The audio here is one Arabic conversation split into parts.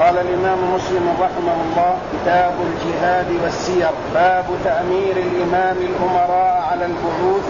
قال الإمام مسلم رحمه الله: كتاب الجهاد والسير. باب تأمير الإمام الأمراء على البعوث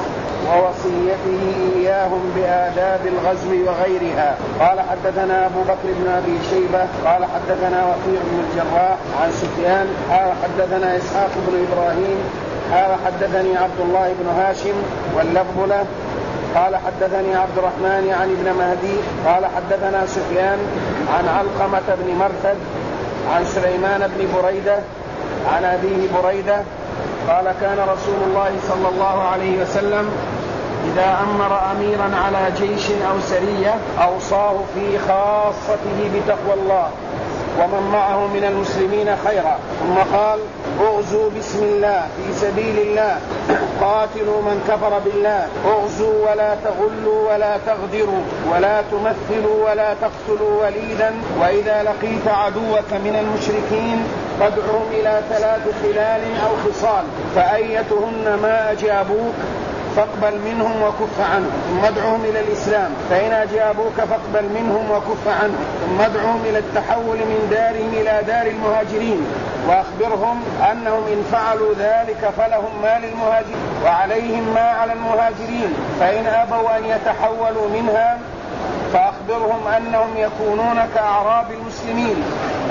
ووصيته إياهم بآداب الغزو وغيرها. قال حدثنا أبو بكر بن أبي شيبة قال حدثنا وكيع بن الجراح عن سفيان قال حدثنا إسحاق بن إبراهيم قال حدثني عبد الله بن هاشم واللفظ له قال حدثني عبد الرحمن عن ابن مهدي قال حدثنا سفيان عن علقمة بن مرثد عن سليمان بن بريدة عن أبيه بريدة قال كان رسول الله صلى الله عليه وسلم إذا أمر أميرا على جيش أو سرية أوصاه في خاصته بتقوى الله ومن معه من المسلمين خيرا، ثم قال: اغزوا بسم الله في سبيل الله، قاتلوا من كفر بالله، اغزوا ولا تغلوا ولا تغدروا ولا تمثلوا ولا تقتلوا وليدا، وإذا لقيت عدوك من المشركين فادعهم إلى 3 خلال أو خصال، فأيتهن ما أجابوك فاقبل منهم وكف عنهم، ثم ادعهم إلى الإسلام، فإن أجابوك فاقبل منهم وكف عنهم، ثم ادعهم إلى التحول من دارهم إلى دار المهاجرين، وأخبرهم أنهم إن فعلوا ذلك فلهم ما للمهاجرين وعليهم ما على المهاجرين، فإن أبوا أن يتحولوا منها فأخبرهم أنهم يكونون كأعراب المسلمين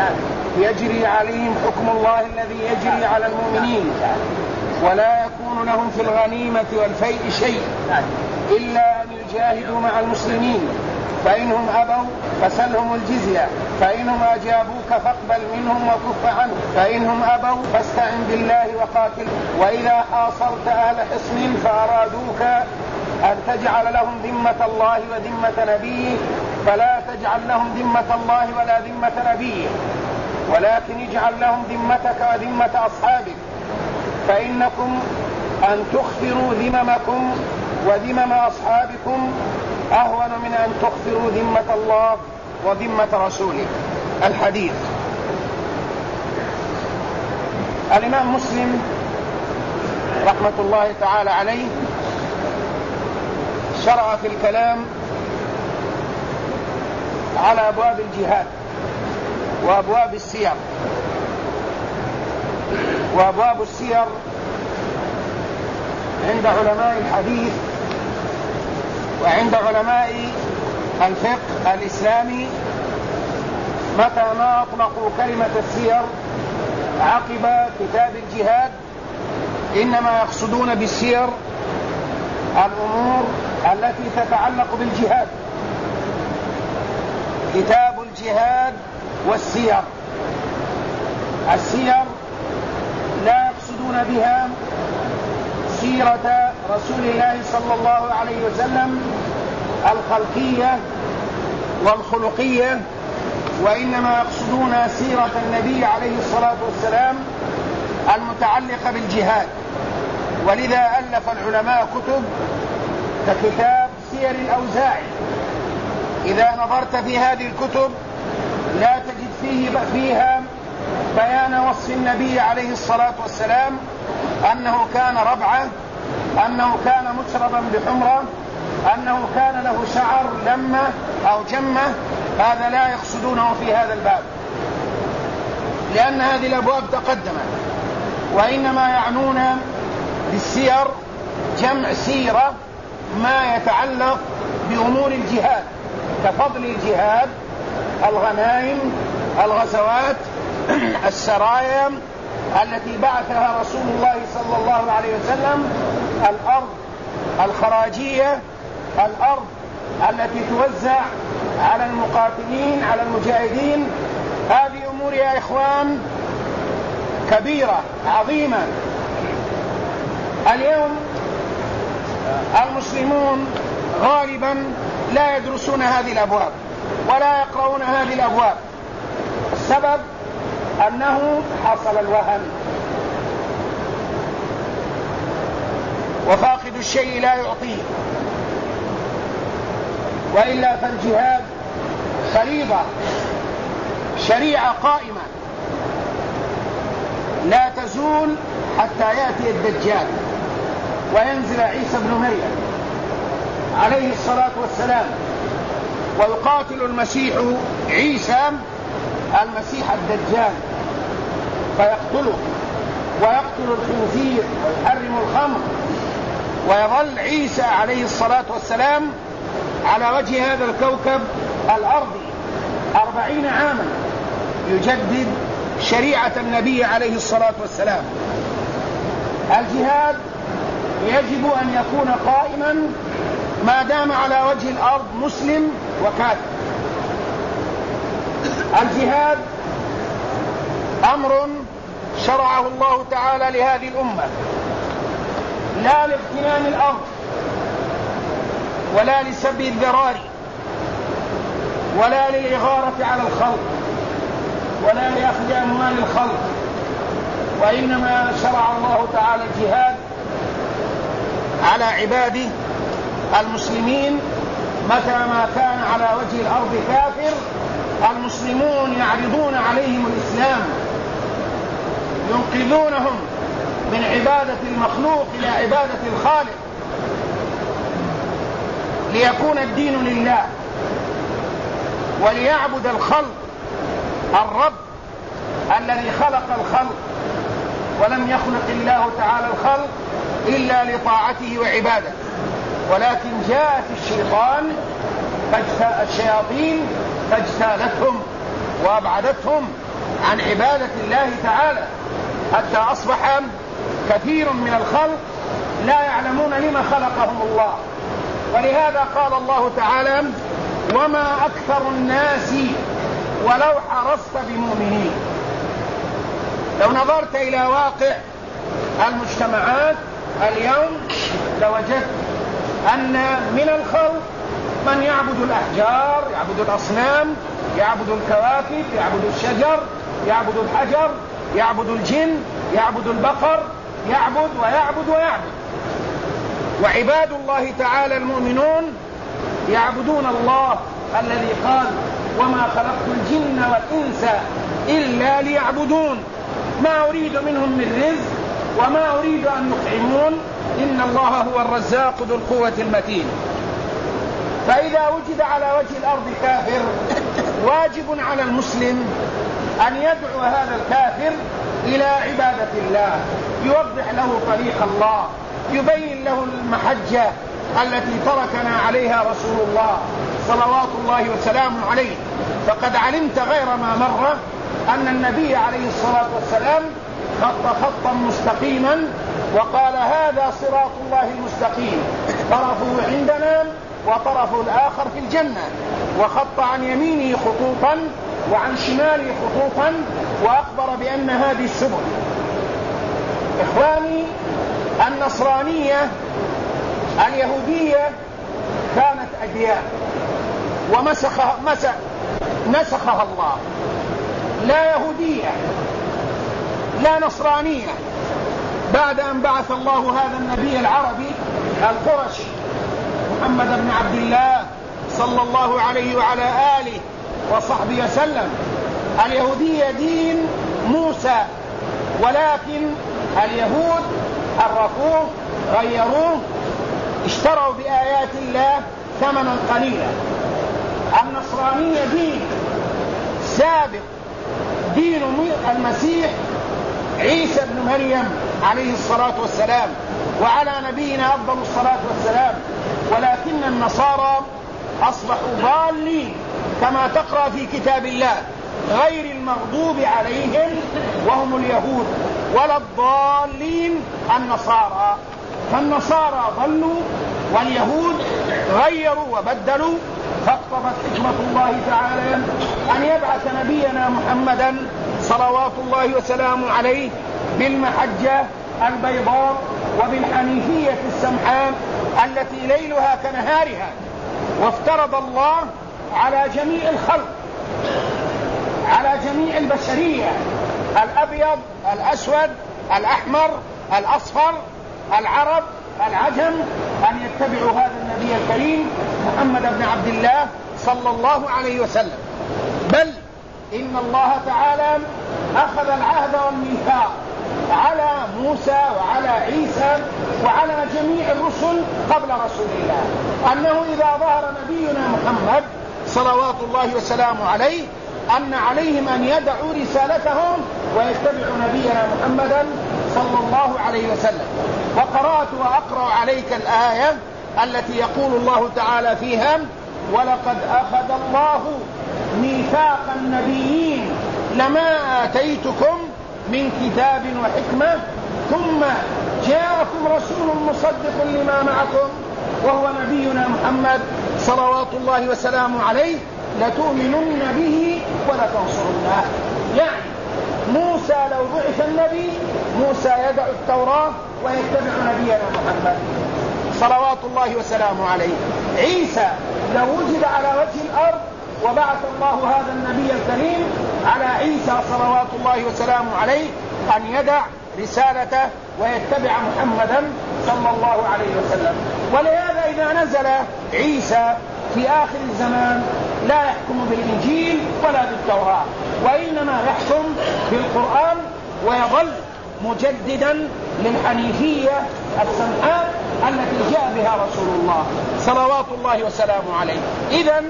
يجري عليهم حكم الله الذي يجري على المؤمنين، ولا يكون لهم في الغنيمة والفيء شيء إلا أن يجاهدوا مع المسلمين، فإنهم أبوا فسلهم الجزية، فإنهم أجابوك فاقبل منهم وكف عنهم، فإنهم أبوا فاستعن بالله وقاتل، وإذا حاصرت أهل حصن فأرادوك أن تجعل لهم ذمة الله وذمة نبيه فلا تجعل لهم ذمة الله ولا ذمة نبيه، ولكن اجعل لهم ذمتك وذمة أصحابك، فإنكم أن تخفروا ذممكم وذمم أصحابكم أهون من أن تخفروا ذمة الله وذمة رسوله. الحديث. الإمام مسلم رحمة الله تعالى عليه شرع في الكلام على أبواب الجهاد وأبواب السير. وأبواب السير عند علماء الحديث وعند علماء الفقه الإسلامي متى ما أطلقوا كلمة السير عقب كتاب الجهاد إنما يقصدون بالسير الأمور التي تتعلق بالجهاد، كتاب الجهاد والسير. السير لا يقصدون بها سيرة رسول الله صلى الله عليه وسلم الخلقية والخلقية، وإنما يقصدون سيرة النبي عليه الصلاة والسلام المتعلقة بالجهاد. ولذا ألف العلماء كتب ككتاب سير الأوزاعي، إذا نظرت في هذه الكتب لا تجد فيها بيان وصف النبي عليه الصلاة والسلام أنه كان ربعة، أنه كان مشربا بحمرة، أنه كان له شعر لمة أو جمة. هذا لا يقصدونه في هذا الباب، لأن هذه الأبواب تقدمت، وإنما يعنون بالسير جمع سيرة ما يتعلق بأمور الجهاد كفضل الجهاد، الغنائم، الغزوات، السرايا التي بعثها رسول الله صلى الله عليه وسلم، الأرض الخراجية، الأرض التي توزع على المقاتلين على المجاهدين. هذه أمور يا إخوان كبيرة عظيمة. اليوم المسلمون غالبا لا يدرسون هذه الأبواب ولا يقرؤون هذه الأبواب. السبب أنه حصل الوهن، وفاقد الشيء لا يعطيه، وإلا فالجهاد فريضة شريعة قائمة لا تزول حتى يأتي الدجال وينزل عيسى بن مريم عليه الصلاة والسلام ويقاتل المسيح عيسى المسيح الدجال فيقتله ويقتل الخنزير ويحرم الخمر، ويظل عيسى عليه الصلاة والسلام على وجه هذا الكوكب الأرضي 40 عاما يجدد شريعة النبي عليه الصلاة والسلام. الجهاد يجب أن يكون قائما ما دام على وجه الأرض مسلم وكافر. الجهاد أمر شرعه الله تعالى لهذه الأمة، لا لاغتنام الأرض ولا لسب الذرار ولا للإغارة على الخلق ولا لأخذ أموال الخلق، وإنما شرع الله تعالى الجهاد على عباده المسلمين متى ما كان على وجه الأرض كافر المسلمون يعرضون عليهم الإسلام، ينقذونهم من عبادة المخلوق إلى عبادة الخالق ليكون الدين لله، وليعبد الخلق الرب الذي خلق الخلق، ولم يخلق الله تعالى الخلق إلا لطاعته وعبادته، ولكن جاءت الشياطين فاجتالتهم وأبعدتهم عن عبادة الله تعالى، حتى أصبح كثير من الخلق لا يعلمون لما خلقهم الله. ولهذا قال الله تعالى: وما أكثر الناس ولو حرصت بمؤمنين. لو نظرت إلى واقع المجتمعات اليوم لوجدت أن من الخلق من يعبد الأحجار، يعبد الأصنام، يعبد الكواكب، يعبد الشجر، يعبد الحجر، يعبد الجن، يعبد البقر، يعبد ويعبد ويعبد. وعباد الله تعالى المؤمنون يعبدون الله الذي قال: وما خلقت الجن والإنس إلا ليعبدون ما أريد منهم من رزق وما أريد أن يطعمون إن الله هو الرزاق ذو القوة المتين. فإذا وجد على وجه الأرض كافر واجب على المسلم أن يدعو هذا الكافر إلى عبادة الله، يوضح له طريق الله، يبين له المحجة التي تركنا عليها رسول الله صلوات الله وسلامه عليه. فقد علمت غير ما مر أن النبي عليه الصلاة والسلام خط خطا مستقيما وقال: هذا صراط الله المستقيم، طرفه عندنا وطرفه الآخر في الجنة، وخط عن يمينه خطوطا وعن شماله خطوطا وأخبر بأن هذه السبل. إخواني، النصرانية اليهودية كانت أديان نسخها الله، لا يهودية لا نصرانية، بعد أن بعث الله هذا النبي العربي القرشي محمد بن عبد الله صلى الله عليه وعلى آله وصحبه وسلم. اليهودية دين موسى، ولكن اليهود حرفوه غيروه، اشتروا بآيات الله ثمنا قليلا. النصرانية دين سابق، دين المسيح عيسى بن مريم عليه الصلاة والسلام وعلى نبينا أفضل الصلاة والسلام، ولكن النصارى أصبحوا ضالين كما تقرأ في كتاب الله: غير المغضوب عليهم وهم اليهود ولا الضالين النصارى. فالنصارى ضلوا واليهود غيروا وبدلوا، فاقتضت حكمة الله تعالى أن يبعث نبينا محمدا صلوات الله وسلامه عليه بالمحجة البيضاء وبالحنيفية السمحاء التي ليلها كنهارها. وافترض الله على جميع الخلق، على جميع البشرية، الأبيض الأسود الأحمر الأصفر، العرب العجم، أن يتبعوا هذا النبي الكريم محمد بن عبد الله صلى الله عليه وسلم. بل إن الله تعالى أخذ العهد والميثاق على موسى وعلى عيسى وعلى جميع الرسل قبل رسول الله، أنه إذا ظهر نبينا محمد صلوات الله وسلامه عليه أن عليهم أن يدعوا رسالتهم ويتبعوا نبينا محمدا صلى الله عليه وسلم. وقرأت وأقرأ عليك الآية التي يقول الله تعالى فيها: ولقد أخذ الله ميثاق النبيين لما آتيتكم من كتاب وحكمة ثم جاءكم رسول مصدق لما معكم وهو نبينا محمد صلوات الله وسلامه عليه لتؤمنن به ولتنصرنه. يعني موسى لو بعث النبي، موسى يدع التوراة ويتبع نبينا محمد صلوات الله وسلامه عليه. عيسى لو وجد على وجه الأرض وبعث الله هذا النبي الكريم، على عيسى صلوات الله وسلامه عليه أن يدع رسالته ويتبع محمدا صلى الله عليه وسلم. ولهذا إذا نزل عيسى في آخر الزمان لا يحكم بالإنجيل ولا بالتوراة، وإنما يحكم بالقرآن ويظل مجددا للحنيفية السمحاء التي جاء بها رسول الله صلوات الله وسلامه عليه. إذن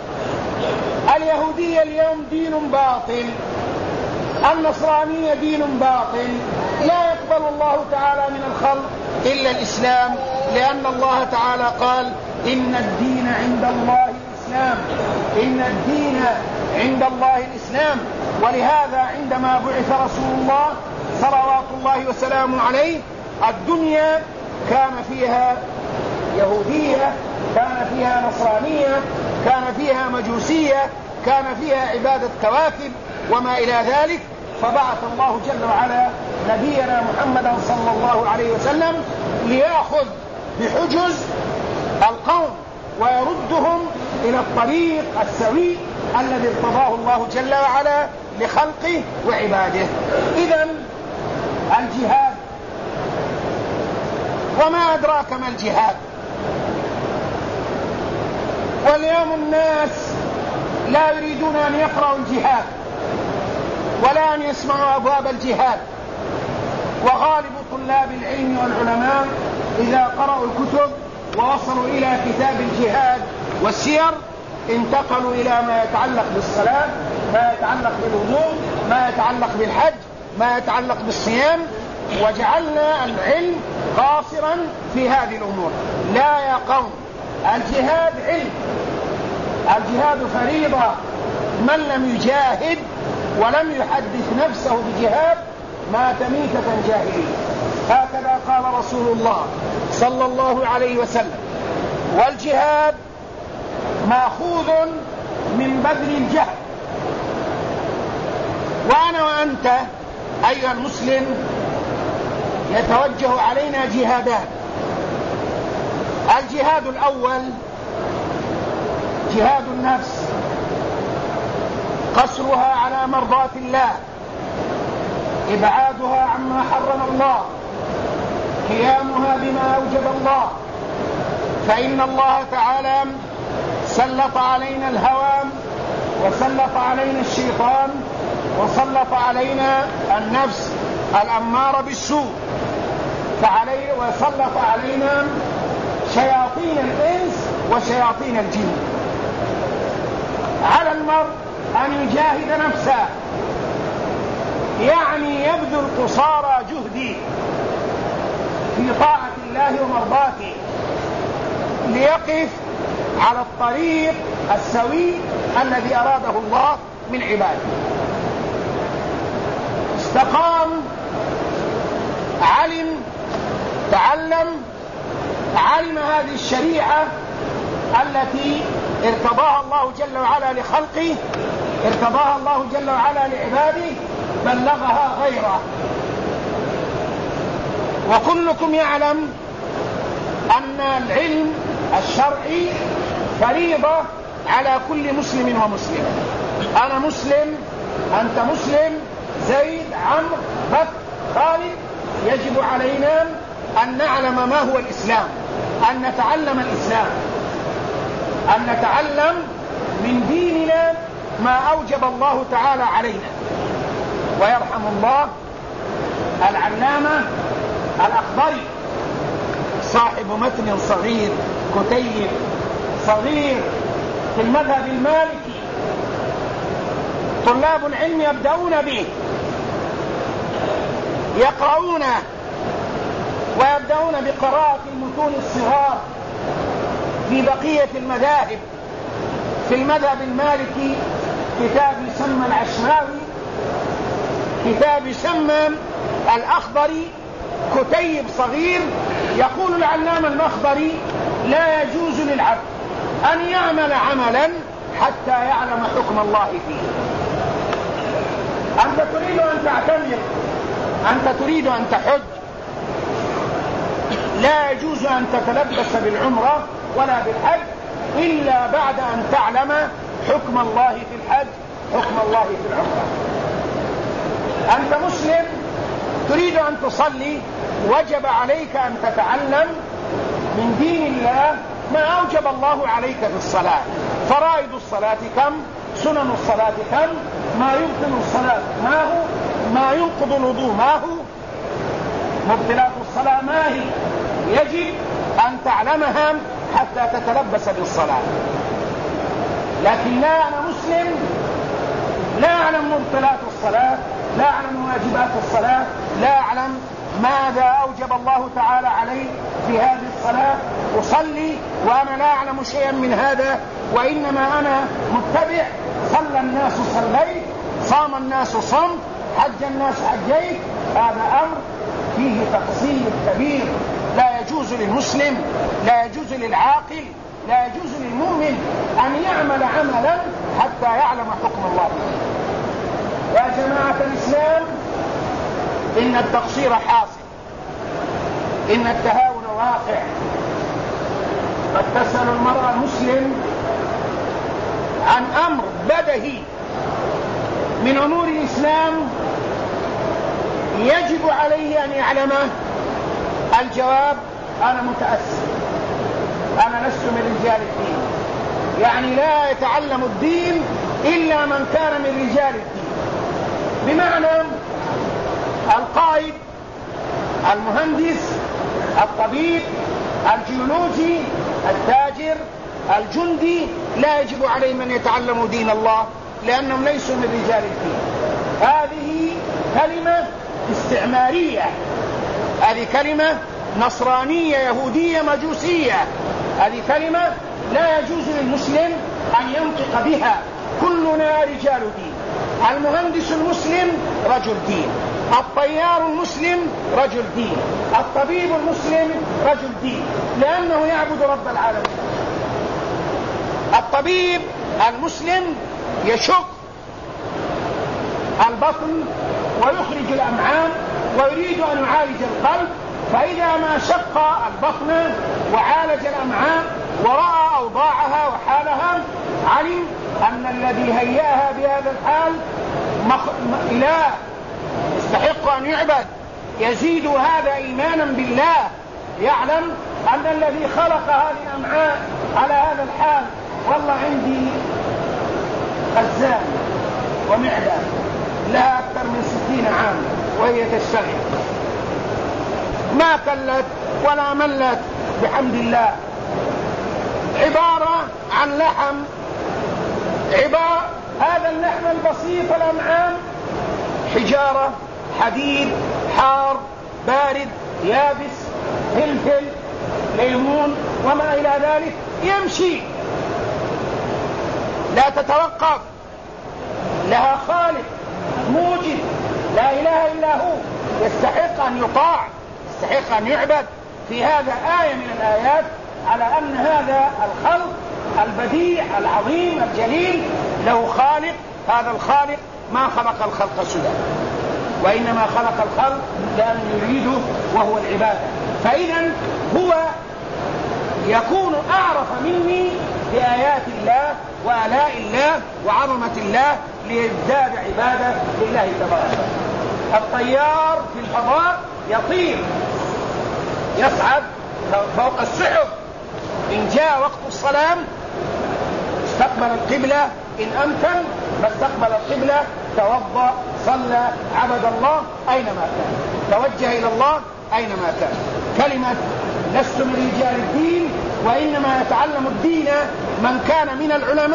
اليهودية اليوم دين باطل، النصرانية دين باطل، لا يقبل الله تعالى من الخلق إلا الإسلام، لأن الله تعالى قال: إن الدين عند الله الإسلام، إن الدين عند الله الإسلام. ولهذا عندما بعث رسول الله صلوات الله وسلامه عليه الدنيا كان فيها يهودية، كان فيها نصرانية، كان فيها مجوسية، كان فيها عبادة كواكب وما إلى ذلك. فبعث الله جل وعلا نبينا محمدا صلى الله عليه وسلم ليأخذ بحجز القوم ويردهم إلى الطريق السوي الذي ارتضاه الله جل وعلا لخلقه وعباده. إذن الجهاد، وما أدراك ما الجهاد؟ واليوم الناس لا يريدون أن يقرأوا الجهاد ولا أن يسمعوا أبواب الجهاد. وغالب طلاب العلم والعلماء إذا قرأوا الكتب ووصلوا إلى كتاب الجهاد والسير انتقلوا إلى ما يتعلق بالصلاة، ما يتعلق بالوضوء، ما يتعلق بالحج، ما يتعلق بالصيام، وجعلنا العلم قاصرا في هذه الأمور. لا يا قوم، الجهاد علم، الجهاد فريضة. من لم يجاهد ولم يحدث نفسه بجهاد مات ميتة جاهلية. هكذا قال رسول الله صلى الله عليه وسلم. والجهاد مأخوذ من بذل الجهد. وأنا وأنت أيها المسلم يتوجه علينا جهادان. الجهاد الأول جهاد النفس، قصرها على مرضاة الله، إبعادها عما حرم الله، قيامها بما أوجب الله. فإن الله تعالى سلط علينا الهوى، وسلط علينا الشيطان، وسلط علينا النفس الأمارة بالسوء، وسلط علينا شياطين الإنس وشياطين الجن. على المرء أن يجاهد نفسه، يعني يبذل قصارى جهده في طاعة الله ومرضاته ليقف على الطريق السوي الذي أراده الله من عباده. استقام، علم، تعلم، علم هذه الشريعة التي ارتضاها الله جل وعلا لخلقه، ارتضاها الله جل وعلا لعباده، بلغها غيره. وكلكم يعلم أن العلم الشرعي فريضة على كل مسلم ومسلم. أنا مسلم، أنت مسلم، زيد، عمرو، بكر، خالد. يجب علينا أن نعلم ما هو الإسلام، أن نتعلم الإسلام، أن نتعلم من ديننا ما أوجب الله تعالى علينا. ويرحم الله العلامة الأخضري صاحب متن صغير، كتيب صغير في المذهب المالكي، طلاب العلم يبدأون به، يقرؤونه ويبدأون بقراءة المتون الصغار في بقية المذاهب. في المذهب المالكي كتاب يسمى العشماوي، كتاب يسمى الأخضري، كتيب صغير. يقول العلامة الأخضري: لا يجوز للعبد أن يعمل عملا حتى يعلم حكم الله فيه. أنت تريد أن تعتمر، أنت تريد أن تحج، لا يجوز أن تتلبس بالعمرة ولا بالحج إلا بعد أن تعلم حكم الله في الحج، حكم الله في العمرة. أنت مسلم تريد أن تصلي، وجب عليك أن تتعلم من دين الله ما أوجب الله عليك في الصلاة. فرائض الصلاة كم؟ سنن الصلاة كم؟ ما يبطل الصلاة ما هو؟ ما ينقض الوضوء ما هو؟ مبطلات الصلاة ما هي؟ يجب أن تعلمها حتى تتلبس بالصلاة. لكن لا، أنا مسلم لا أعلم مبطلات الصلاة، لا أعلم واجبات الصلاة، لا أعلم ماذا أوجب الله تعالى علي في هذه الصلاة، أصلي وأنا لا أعلم شيئا من هذا، وإنما أنا متبع. صلى الناس صليت، صام الناس صمت، حج الناس حجيت. هذا أمر فيه تقصير كبير. لا يجوز للمسلم، لا يجوز للعاقل، لا يجوز للمؤمن أن يعمل عملا حتى يعلم حكم الله. يا جماعة الإسلام، إن التقصير حاصل، إن التهاون واقع. قد تسأل المرأة المسلم عن أمر بدهي من أمور الإسلام يجب عليه أن يعلمه. الجواب: أنا متأسف، أنا لست من رجال الدين. يعني لا يتعلم الدين إلا من كان من رجال الدين، بمعنى القائد، المهندس، الطبيب، الجيولوجي، التاجر، الجندي، لا يجب عليهم أن يتعلموا دين الله لأنهم ليسوا من رجال الدين. هذه كلمة استعمارية، هذه كلمة نصرانية يهودية مجوسية، هذه كلمة لا يجوز للمسلم أن ينطق بها. كلنا رجال دين. المهندس المسلم رجل دين، الطيار المسلم رجل دين، الطبيب المسلم رجل دين، لأنه يعبد رب العالمين. الطبيب المسلم يشق البطن ويخرج الأمعاء ويريد أن يعالج القلب، فإذا ما شق البطن وعالج الأمعاء ورأى أوضاعها وحالها، علم أن الذي هيأها بهذا الحال إله يستحق أن يعبد. يزيد هذا إيمانا بالله، يعلم أن الذي خلق هذه الأمعاء على هذا الحال، والله عندي خزان ومعدة لها أكثر من 60 عام وهي تشتغل، ما كلت ولا ملت بحمد الله، عبارة عن لحم، هذا اللحم البسيط الأمعاء حجارة، حديد، حار، بارد، يابس، فلفل، ليمون وما إلى ذلك، يمشي لا تتوقف، لها خالق موجد لا إله إلا هو، يستحق أن يطاع، يستحق أن يعبد. في هذا آية من الآيات على أن هذا الخلق البديع العظيم الجليل له خالق. هذا الخالق ما خلق الخلق سدى، وإنما خلق الخلق لأن يريده وهو العبادة. فإذا هو يكون أعرف مني بآيات الله وآلاء الله وعظمة الله ليزداد عبادة لله تبارك. الطيار في الفضاء يطير يصعد فوق السحب، إن جاء وقت الصلاة استقبل القبلة، إن أمكن فاستقبل القبلة، توضأ، صلى، عبد الله أينما كان، توجه إلى الله أينما كان. كلمة لست من رجال الدين، وإنما يتعلم الدين من كان من العلماء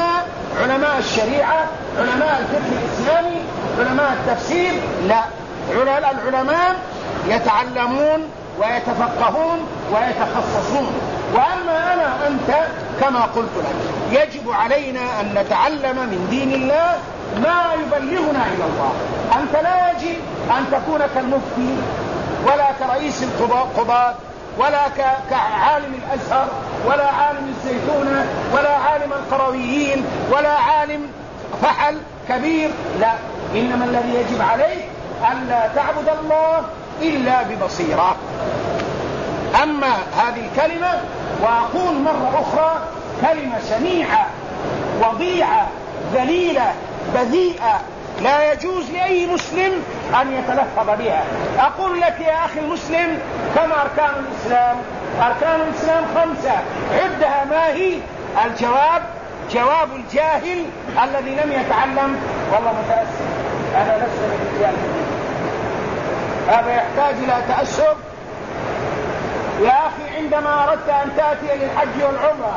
علماء الشريعة، علماء الفقه الإسلامي، علماء التفسير، لا، العلماء يتعلمون ويتفقهون ويتخصصون. وأما أنا أنت كما قلت لك يجب علينا أن نتعلم من دين الله ما يبلغنا إلى الله. أنت لا يجب أن تكون كالمفتي ولا كرئيس القضاة ولا كعالم الأزهر ولا عالم الزيتونة ولا عالم القرويين ولا عالم فحل كبير، لا، إنما الذي يجب عليك ألا تعبد الله إلا ببصيرة. أما هذه الكلمة، وأقول مرة أخرى، كلمة شنيعة وضيعة ذليلة بذيئة، لا يجوز لأي مسلم أن يتلفظ بها. أقول لك يا أخي المسلم، كم أركان الإسلام؟ أركان الإسلام 5، عدها. ما هي؟ الجواب جواب الجاهل الذي لم يتعلم. والله متأسف، أنا لست من رجال الدين، هذا يحتاج إلى تأسف. يا أخي عندما أردت أن تأتي للحج والعمرة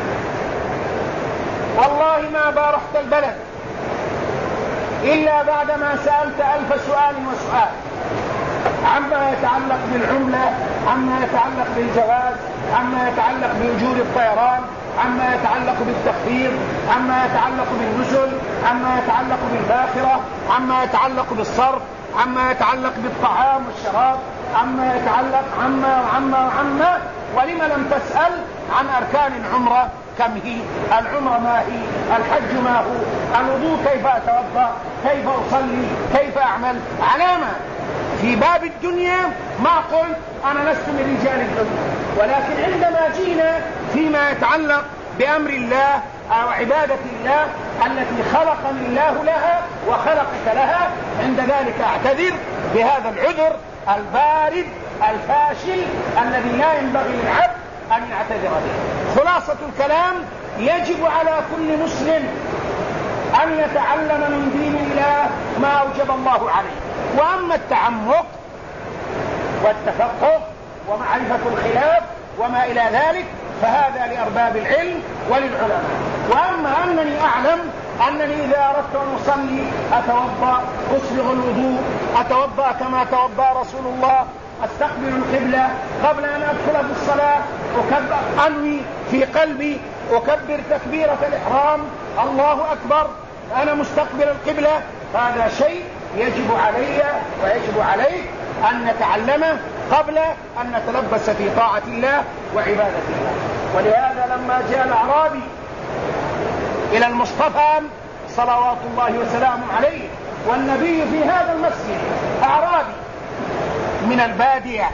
والله ما بارحت البلد إلا بعدما سألت 1000 سؤال وسؤال عما يتعلق بالعملة، عما يتعلق بالجواز، عما يتعلق بأجور الطيران، عما يتعلق بالتخفيض، عما يتعلق بالنزل، عما يتعلق بالباخرة، عما يتعلق بالصرف، عما يتعلق بالطعام والشراب، عما يتعلق عما. ولم لم تسأل عن أركان العمرة؟ كم هي؟ العمرة ما هي؟ الحج ما هو؟ الوضوء كيف أتوضأ؟ كيف أصلي؟ كيف أعمل؟ علامة في باب الدنيا ما قلت أنا لست من رجال الدنيا، ولكن عندما جينا فيما يتعلق بأمر الله أو عبادة الله التي خلقني الله لها وخلقك لها، عند ذلك أعتذر بهذا العذر البارد الفاشل الذي لا ينبغي للعبد أن يعتذر به. خلاصة الكلام، يجب على كل مسلم أن يتعلم من دين الله ما أوجب الله عليه. وأما التعمق والتفقه ومعرفة الخلاف وما إلى ذلك فهذا لأرباب العلم وللعلماء. وأما أنني أعلم أنني إذا أردت أن أصلي أتوضأ، أسبغ الوضوء، أتوضأ كما توضأ رسول الله، أستقبل القبلة قبل أن أدخل في الصلاة، أكبر، أنوي في قلبي، أكبر تكبيرة الإحرام، الله أكبر، أنا مستقبل القبلة، هذا شيء يجب علي ويجب عليك أن نتعلمه قبل أن نتلبس في طاعة الله وعبادة الله. ولهذا لما جاء الأعرابي إلى المصطفى صلوات الله وسلامه عليه والنبي في هذا المسجد، أعرابي من البادية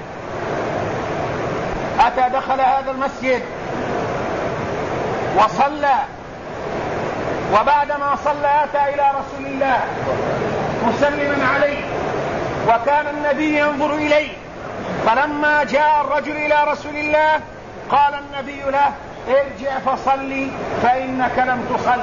أتى دخل هذا المسجد وصلى، وبعدما صلى أتى إلى رسول الله مسلما عليه، وكان النبي ينظر إليه. فلما جاء الرجل إلى رسول الله قال النبي له: ارجع فصلي فإنك لم تصل.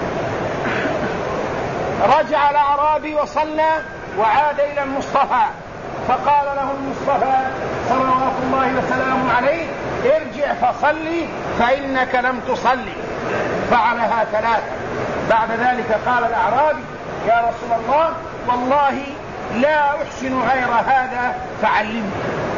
رجع الأعرابي وصلى وعاد إلى المصطفى، فقال له المصطفى صلوات الله وسلامه عليه: ارجع فصلي فإنك لم تصلي. فعلها 3. بعد ذلك قال الأعرابي: يا رسول الله والله لا أحسن غير هذا فعلمني.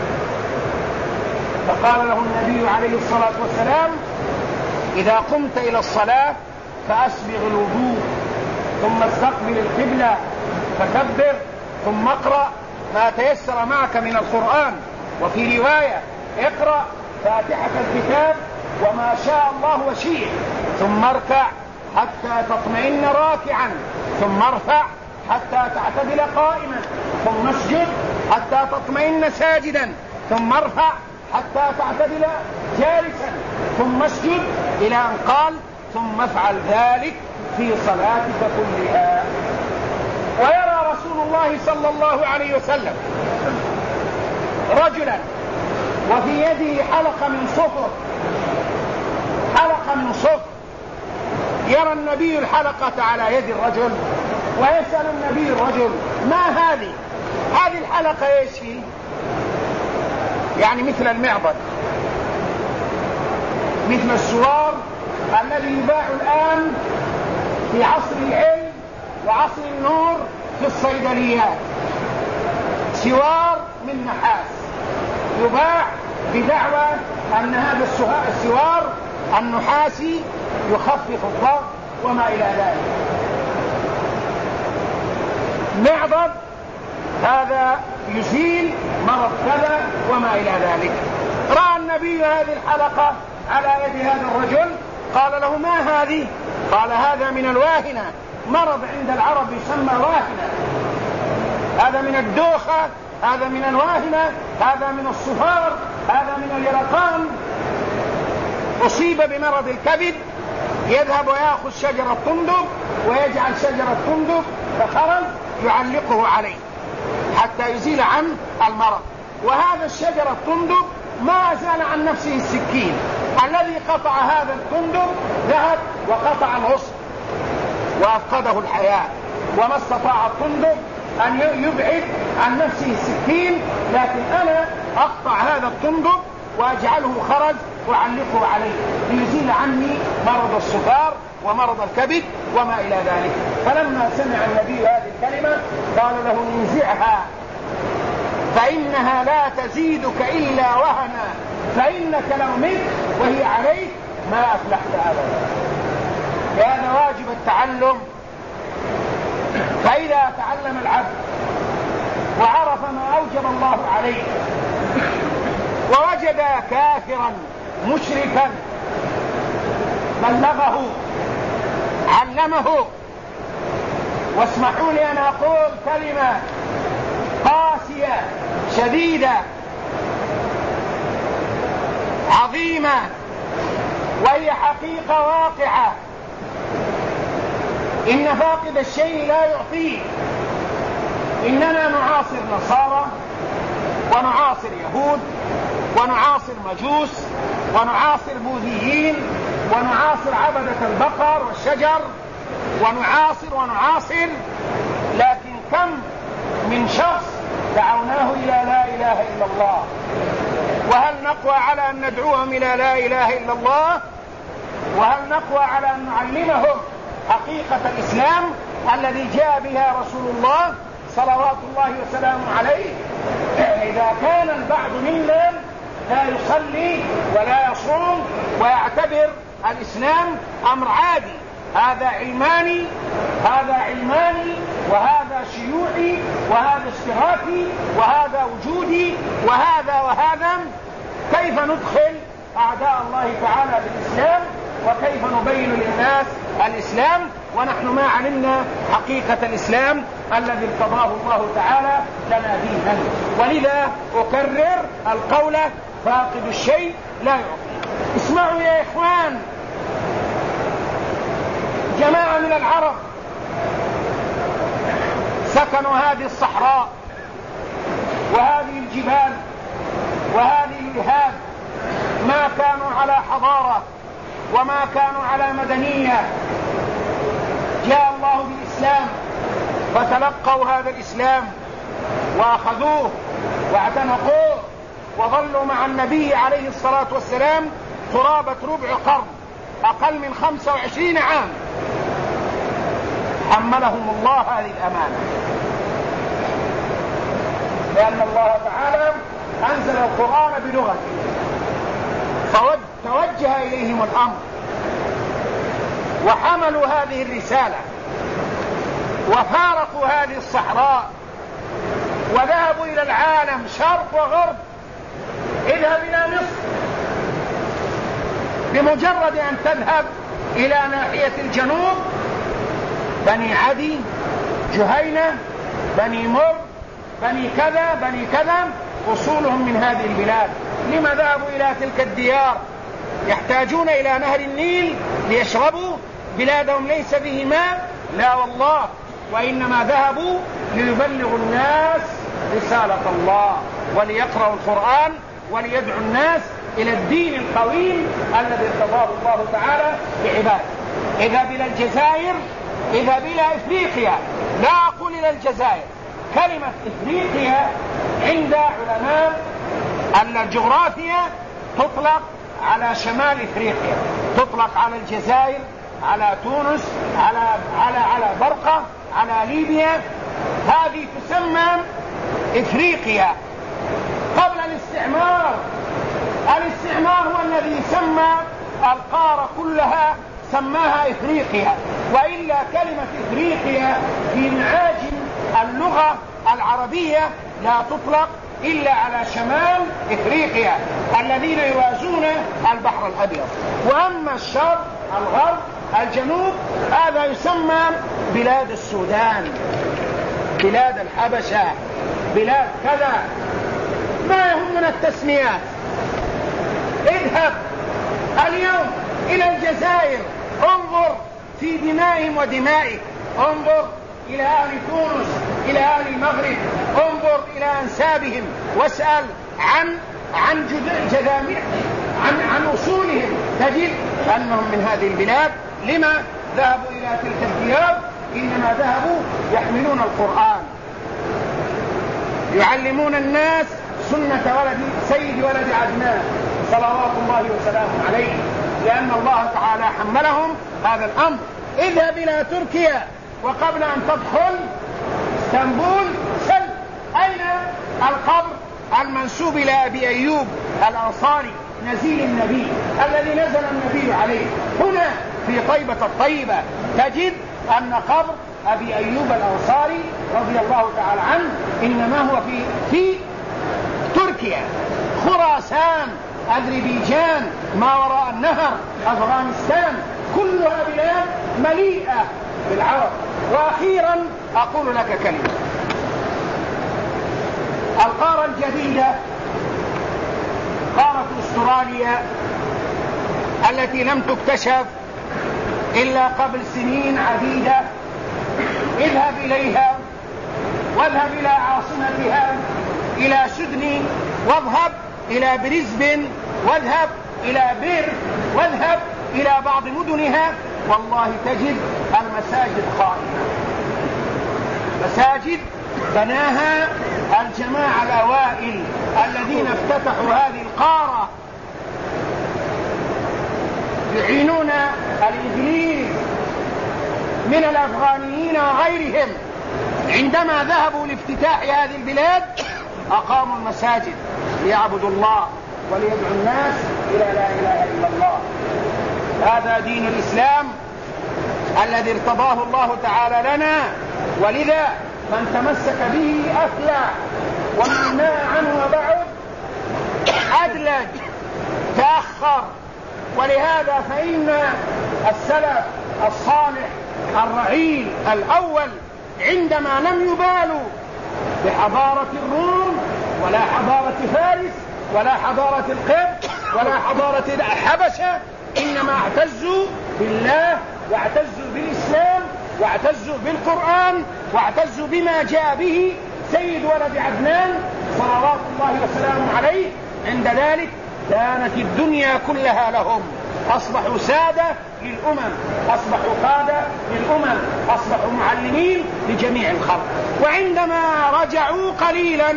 فقال له النبي عليه الصلاة والسلام: إذا قمت إلى الصلاة فأسبغ الوضوء، ثم استقبل القبلة، فكبر، ثم اقرأ ما تيسر معك من القرآن. وفي رواية: اقرأ فاتحة الكتاب وما شاء الله وشئت، ثم اركع حتى تطمئن راكعا، ثم ارفع حتى تعتدل قائما، ثم اسجد حتى تطمئن ساجدا، ثم ارفع حتى تعتدل جالسا، ثم اسجد، إلى أن قال: ثم افعل ذلك في صلاتك كلها. ويرى رسول الله صلى الله عليه وسلم رجلا وفي يده حلقة من صفر، حلقة من صفر. يرى النبي الحلقة على يد الرجل ويسأل النبي الرجل: ما هذه الحلقة ايش فيه؟ يعني مثل المعبد، مثل السوار الذي يباع الآن في عصر العلم وعصر النور في الصيدليات، سوار من نحاس يباع بدعوى أن هذا السوار النحاسي يخفف الضغط وما إلى ذلك. معضد هذا يزيل مرض كذا وما إلى ذلك. رأى النبي هذه الحلقة على يد هذا الرجل، قال له: ما هذه؟ قال: هذا من الواهنة، مرض عند العرب يسمى واهنة، هذا من الدوخة، هذا من الواهنة، هذا من الصفار، هذا من اليرقان. أصيب بمرض الكبد يذهب ويأخذ شجرة طندق ويجعل شجرة طندق فخرج يعلقه عليه حتى يزيل عنه المرض. وهذا الشجرة الطندق ما زال عن نفسه السكين، الذي قطع هذا الطندق ذهب وقطع الغصن وأفقده الحياة، وما استطاع الطندق أن يبعد عن نفسه السكين، لكن أنا أقطع هذا الطندق وأجعله خرج وأعلقه عليه ليزيل عني مرض الصفار ومرض الكبد وما إلى ذلك. فلما سمع النبي هذه الكلمة قال له: انزعها فإنها لا تزيدك إلا وهنا، فإنك لو مت وهي عليك ما أفلحت أبدا. هذا واجب التعلم. فإذا تعلم العبد وعرف ما أوجب الله عليه ووجد كافرا مشركا بلغه علمه. واسمحوا لي أن أقول كلمة قاسية شديدة عظيمة، وهي حقيقة واقعة: إن فاقد الشيء لا يعطيه. إننا نعاصر نصارى ونعاصر يهود ونعاصر مجوس ونعاصر بوذيين ونعاصر عبدة البقر والشجر ونعاصر، لكن كم من شخص دعوناه إلى لا إله إلا الله؟ وهل نقوى على أن ندعوهم إلى لا إله إلا الله؟ وهل نقوى على أن نعلمهم حقيقة الإسلام الذي جاء بها رسول الله صلوات الله وسلامه عليه؟ إذا كان البعض منا لا يصلي ولا يصوم ويعتبر الإسلام أمر عادي، هذا علماني وهذا شيوعي وهذا اشتراكي وهذا وجودي وهذا، كيف ندخل أعداء الله تعالى بالإسلام؟ وكيف نبين للناس الإسلام ونحن ما علمنا حقيقة الإسلام الذي ارتضاه الله تعالى لنا دينا؟ ولذا أكرر القول: فاقد الشيء لا يعطي. اسمعوا يا إخوان، جماعة من العرب سكنوا هذه الصحراء وهذه الجبال وهذه البهاد، ما كانوا على حضارة وما كانوا على مدنية. جاء الله بالإسلام فتلقوا هذا الإسلام وأخذوه واعتنقوه وظلوا مع النبي عليه الصلاة والسلام قرابة ربع قرن، أقل من 25 عام. حملهم الله هذه الأمانة لأن الله تعالى أنزل القرآن بلغته، فتوجه إليهم الأمر وحملوا هذه الرسالة وفارقوا هذه الصحراء وذهبوا إلى العالم شرق وغرب. اذهب إلى مصر، بمجرد أن تذهب إلى ناحية الجنوب، بني عدي، جهينة، بني مر، بني كذا أصولهم من هذه البلاد. لما ذهبوا إلى تلك الديار؟ يحتاجون إلى نهر النيل ليشربوا؟ بلادهم ليس به ماء؟ لا والله، وإنما ذهبوا ليبلغوا الناس رسالة الله وليقرأوا القرآن وليدعوا الناس إلى الدين القويم الذي ارتضاه الله تعالى بعباده. اذهب إلى الجزائر، اذهب إلى إفريقيا، لا أقول إلى الجزائر، كلمة إفريقيا عند علماء الجغرافيا تطلق على شمال إفريقيا، تطلق على الجزائر على تونس، على برقة، على ليبيا. هذه تسمى إفريقيا. قبل الاستعمار هو الذي سمى القارة كلها، سماها إفريقيا. وإلا كلمة إفريقيا في معاجم اللغة العربية لا تطلق إلا على شمال إفريقيا الذين يوازون البحر الأبيض. وأما الشرق، الغرب، الجنوب، هذا يسمى بلاد السودان، بلاد الحبشة، بلاد كذا. ما يهمنا التسميات. اذهب اليوم إلى الجزائر، انظر في دمائهم ودمائك، انظر إلى أهل تونس، إلى أهل المغرب، انظر إلى أنسابهم واسأل عن أصولهم، تجد أنهم من هذه البلاد. لما ذهبوا إلى تلك الديار؟ إنما ذهبوا يحملون القرآن، يعلمون الناس سنة سيد ولد عدنان صلوات الله وسلامه عليه، لأن الله تعالى حملهم هذا الأمر. اذهب إلى تركيا، وقبل أن تدخل اسطنبول سل أين القبر المنسوب إلى أبي أيوب الأنصاري نزيل النبي الذي نزل النبي عليه. هنا في طيبة الطيبة تجد أن قبر أبي أيوب الأنصاري رضي الله تعالى عنه إنما هو في تركيا، خراسان، أذربيجان، ما وراء النهر، أفغانستان، كلها بلاد مليئة بالعرب. وأخيرا أقول لك كلمة. القارة الجديدة قارة أستراليا التي لم تكتشف إلا قبل سنين عديدة. اذهب إليها، واذهب إلى عاصمتها إلى سيدني، واذهب إلى بريسبن، واذهب إلى بيرث، واذهب إلى بعض مدنها، والله تجد المساجد قائمة، مساجد بناها الجماعة الأوائل الذين افتتحوا هذه القارة، يعينون الإنجليز من الأفغانيين وغيرهم. عندما ذهبوا لافتتاح هذه البلاد أقاموا المساجد ليعبدوا الله وليدعوا الناس إلى لا إله إلا الله. هذا دين الإسلام الذي ارتضاه الله تعالى لنا، ولذا من تمسك به أفلح، ومن نهى عنه وبعد أدلج تأخر. ولهذا فإن السلف الصالح الرعيل الأول عندما لم يبالوا بحضارة الروم ولا حضارة فارس ولا حضارة القبط ولا حضارة الحبشة، إنما اعتزوا بالله واعتزوا بالإسلام واعتزوا بالقرآن واعتزوا بما جاء به سيد ولد عدنان صلوات الله وسلامه عليه. عند ذلك كانت الدنيا كلها لهم، أصبحوا سادة للأمم، أصبحوا قادة للأمم، أصبحوا معلمين لجميع الخلق. وعندما رجعوا قليلا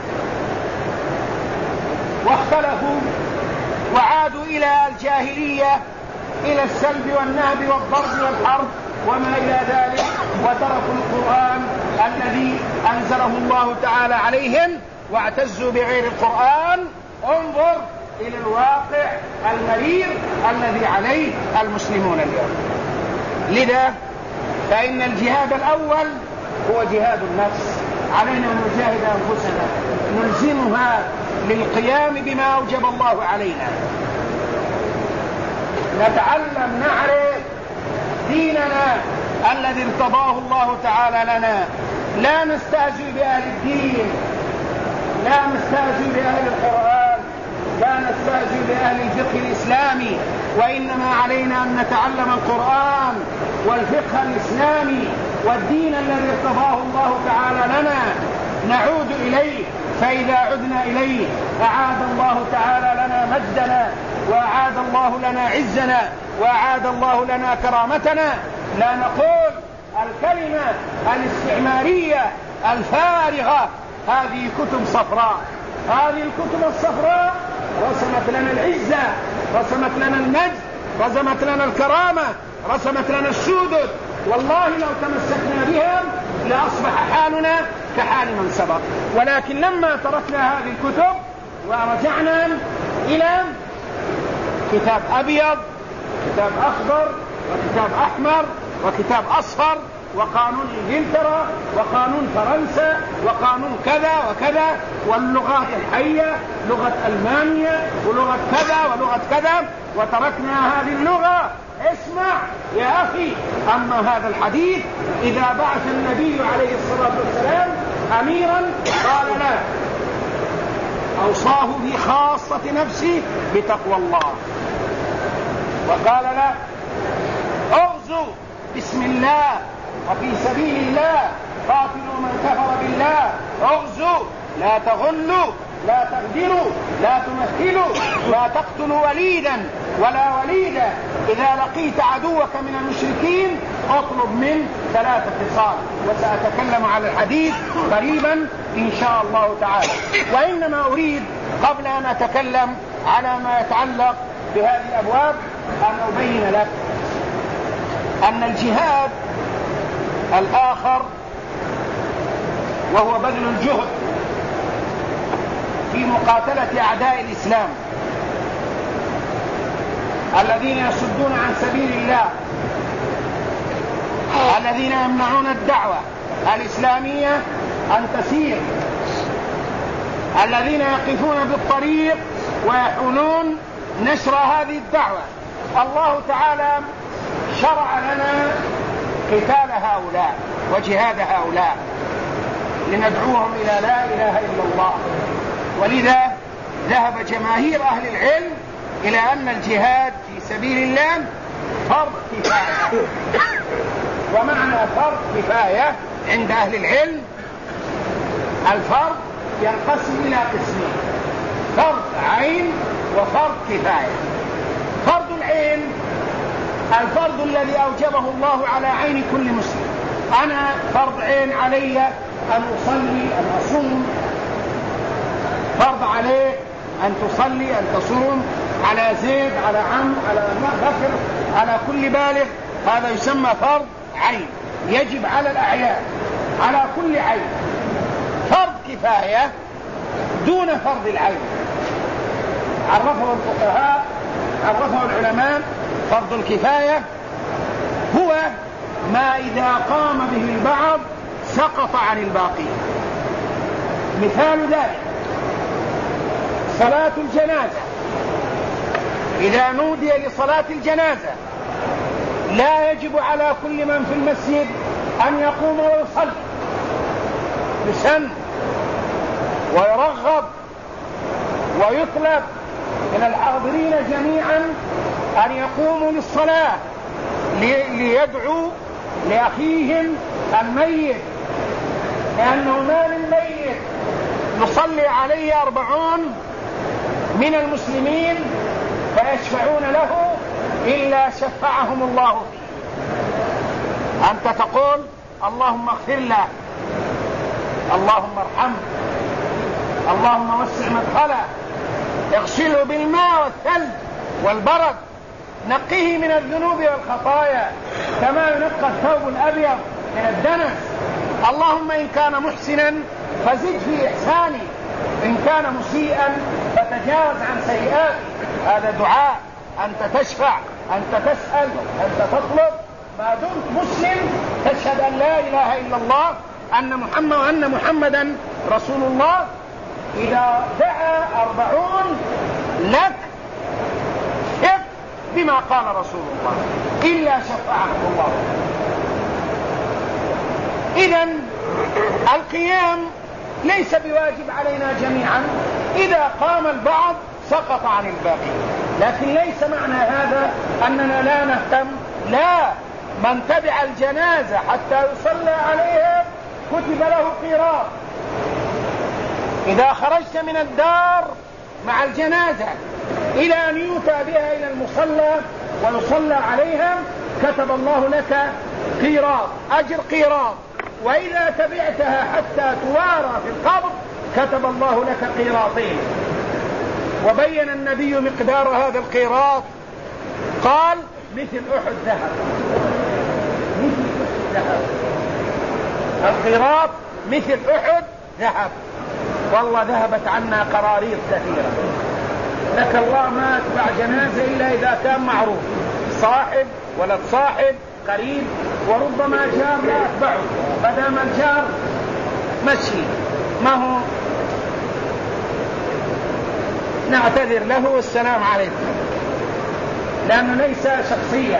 واختلفوا وعادوا إلى الجاهلية، إلى السلب والنهب والضرب والحرب وما إلى ذلك، وتركوا القرآن الذي أنزله الله تعالى عليهم واعتزوا بغير القرآن، انظر إلى الواقع المرير الذي عليه المسلمون اليوم. لذا فإن الجهاد الأول هو جهاد النفس، علينا أن نجاهد أنفسنا، نلزمها للقيام بما أوجب الله علينا، نتعلم نعرف ديننا الذي ارتضاه الله تعالى لنا. لا نستهزئ بأهل الدين، لا نستهزئ بأهل القرآن، لا نستهزئ بأهل الفقه الإسلامي، وإنما علينا أن نتعلم القرآن والفقه الإسلامي والدين الذي ارتضاه الله تعالى لنا، نعود إليه. فإذا عدنا إليه أعاد الله تعالى لنا مجدنا، وأعاد الله لنا عزنا، وأعاد الله لنا كرامتنا. لا نقول الكلمة الاستعمارية الفارغة، هذه كتب صفراء، هذه الكتب الصفراء رسمت لنا العزة، رسمت لنا المجد، رسمت لنا الكرامة، رسمت لنا السودد، والله لو تمسكنا بها لأصبح حالنا كحال من سبق. ولكن لما تركنا هذه الكتب ورجعنا إلى كتاب أبيض، كتاب أخضر، وكتاب أحمر، وكتاب أصفر، وقانون إنجلترا، وقانون فرنسا، وقانون كذا وكذا، واللغات الحية، لغة ألمانيا، ولغة كذا ولغة كذا، وتركنا هذه اللغة. اسمع يا أخي، أما هذا الحديث إذا بعث النبي عليه الصلاة والسلام أميرا قال لا، أوصاه بخاصة نفسه بتقوى الله، وقال لا اغزوا بسم الله وفي سبيل الله، قاتلوا من كفر بالله، اغزوا، لا تغلوا، لا تغدروا، لا تمثلوا، لا تقتلوا وليدا ولا وليدا، إذا لقيت عدوك من المشركين اطلب من 3 خصال. وسأتكلم على الحديث قريبا إن شاء الله تعالى. وإنما أريد قبل أن أتكلم على ما يتعلق بهذه الأبواب أن أبين لك أن الجهاد الآخر وهو بذل الجهد في مقاتلة أعداء الإسلام الذين يصدون عن سبيل الله، الذين يمنعون الدعوة الإسلامية أن تسير، الذين يقفون بالطريق ويحاولون نشر هذه الدعوة. الله تعالى شرع لنا قتال هؤلاء وجهاد هؤلاء لندعوهم إلى لا إله إلا الله. ولذا ذهب جماهير أهل العلم إلى أن الجهاد في سبيل الله فرض كفاية. ومعنى فرض كفاية عند أهل العلم، الفرض ينقسم إلى قسمين: فرض عين وفرض كفاية. فرض العين الفرض الذي أوجبه الله على عين كل مسلم. أنا فرض عين علي أن أصلي، أن أصوم، فرض عليك أن تصلي، أن تصوم، على زيد، على عم، على بكر، على كل بالغ. هذا يسمى فرض عين، يجب على الأعيان، على كل عين. فرض كفاية دون فرض العين عرفه الفقهاء، عرفه العلماء. فرض الكفاية هو ما إذا قام به البعض سقط عن الباقي. مثال ذلك صلاة الجنازة، إذا نودي لصلاة الجنازة لا يجب على كل من في المسجد أن يقوم ويصلي، يسن ويرغب ويطلب من الحاضرين جميعا أن يقوموا للصلاة ليدعوا لأخيهم الميت، لأنه ما من ميت يصلي عليه 40 من المسلمين فيشفعون له إلا شفعهم الله فيه. أنت تقول اللهم اغفر له، اللهم ارحمه، اللهم وسع مدخله، اغسله بالماء والثلج والبرد، نقيه من الذنوب والخطايا كما ينقى الثوب الأبيض من الدنس. اللهم إن كان محسنا فزد في إحسانه، إن كان مسيئا فتجاوز عن سيئاته. هذا دعاء، أنت تشفع، أنت تسأل، أنت تطلب، ما دمت مسلم تشهد أن لا إله إلا الله وأن محمدا رسول الله. إذا دعا 40 لك ثق بما قال رسول الله إلا شفعهم الله. إذن القيام ليس بواجب علينا جميعا، إذا قام البعض سقط عن الباقي. لكن ليس معنى هذا أننا لا نهتم، لا، من تبع الجنازة حتى يصلى عليها كتب له قيراط. إذا خرجت من الدار مع الجنازة إلى أن يؤتى بها إلى المصلى ويصلى عليها كتب الله لك قيراط، أجر قيراط. وإذا تبعتها حتى توارى في القبر كتب الله لك قيراطين. وبين النبي مقدار هذا القيراط، قال مثل أحد ذهب، مثل ذهب، القيراط مثل أحد ذهب. والله ذهبت عنا قراريط كثيرة، لك الله ما أتبع جنازة إلا إذا كان معروف، صاحب ولد صاحب قريب، وربما جار لا أتبعه، مادام الجار مشي ما هو نعتذر له والسلام عليكم، لأنه ليس شخصية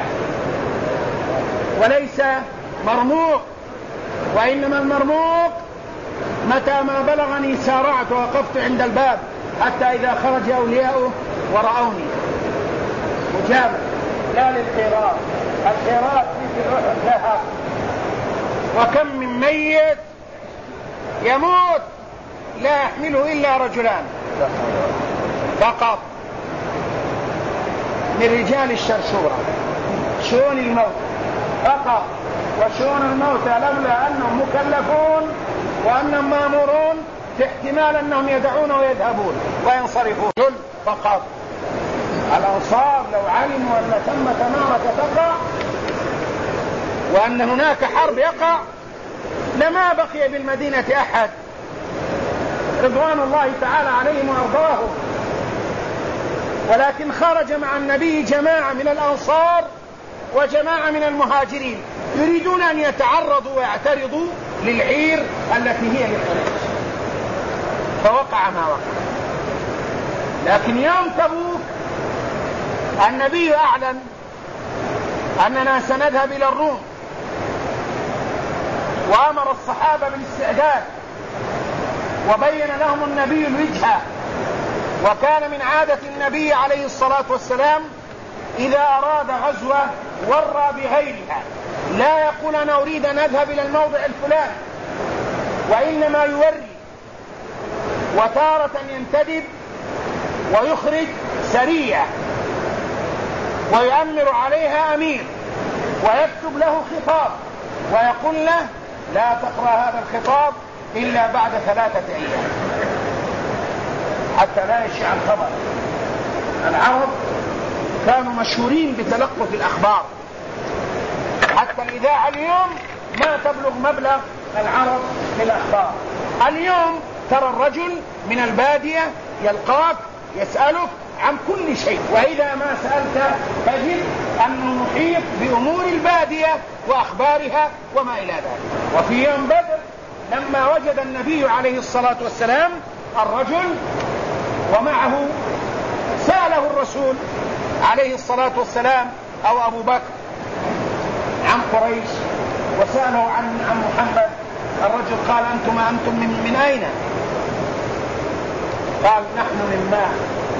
وليس مرموق، وإنما المرموق متى ما بلغني سارعت ووقفت عند الباب حتى إذا خرج أولياؤه ورأوني مجابا، لا للخيرات. الخيرات مثل أحد ذهب. وكم من ميت يموت لا يحمله إلا رجلان فقط من رجال الشرشورة، شؤون الموت فقط. وشؤون الموت لولا أنهم مكلفون وأنهم مامورون في احتمال أنهم يدعون ويذهبون وينصرفون فقط. الأنصار لو علموا أن ثمة معركة تقع وأن هناك حرب يقع لما بقي بالمدينة أحد رضوان الله تعالى عليهم وأرضاهم، ولكن خرج مع النبي جماعة من الأنصار وجماعة من المهاجرين يريدون أن يتعرضوا ويعترضوا للعير التي هي لقريش، فوقع ما وقع. لكن يوم تبوك النبي أعلن أننا سنذهب إلى الروم، وأمر الصحابة بالاستعداد، وبين لهم النبي الوجهة. وكان من عادة النبي عليه الصلاة والسلام إذا أراد غزوة ورى بغيرها، لا يقول أنا أريد أن أذهب إلى الموضع الفلاني، وإنما يوري. وتارة ينتدب ويخرج سرية ويؤمر عليها أمير ويكتب له خطاب ويقول له لا تقرأ هذا الخطاب إلا بعد 3 أيام حتى لا يشيع الخبر. العرب كانوا مشهورين بتلقف الأخبار، حتى الإذاعة اليوم ما تبلغ مبلغ العرب في الأخبار. اليوم ترى الرجل من البادية يلقاك يسألك عن كل شيء، وإذا ما سألت تجد أنه محيط بأمور البادية وأخبارها وما إلى ذلك. وفي يوم بدر لما وجد النبي عليه الصلاة والسلام الرجل ومعه، سأله الرسول عليه الصلاة والسلام أو أبو بكر عن قريش، وسأله عن محمد. الرجل قال أنتم من أين؟ قال نحن من ماء.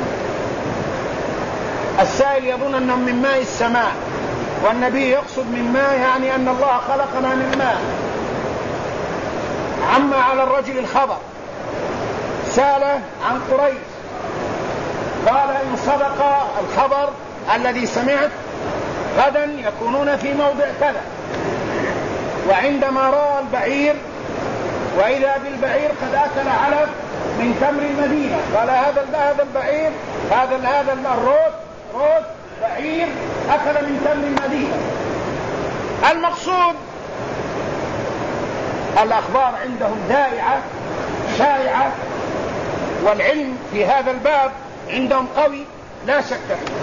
السائل يظن أنهم من ماء السماء، والنبي يقصد من ماء يعني أن الله خلقنا من ماء. عما على الرجل الخبر، سأله عن قريش، قال إن صدق الخبر الذي سمعت غدا يكونون في موضع كذا. وعندما رأى البعير وإذا بالبعير قد أكل علف من تمر المدينة، قال هذا البعير هذا الروث بعير أكل من تمر المدينة. المقصود الأخبار عندهم دائعة شائعة، والعلم في هذا الباب عندهم قوي لا شك فيه.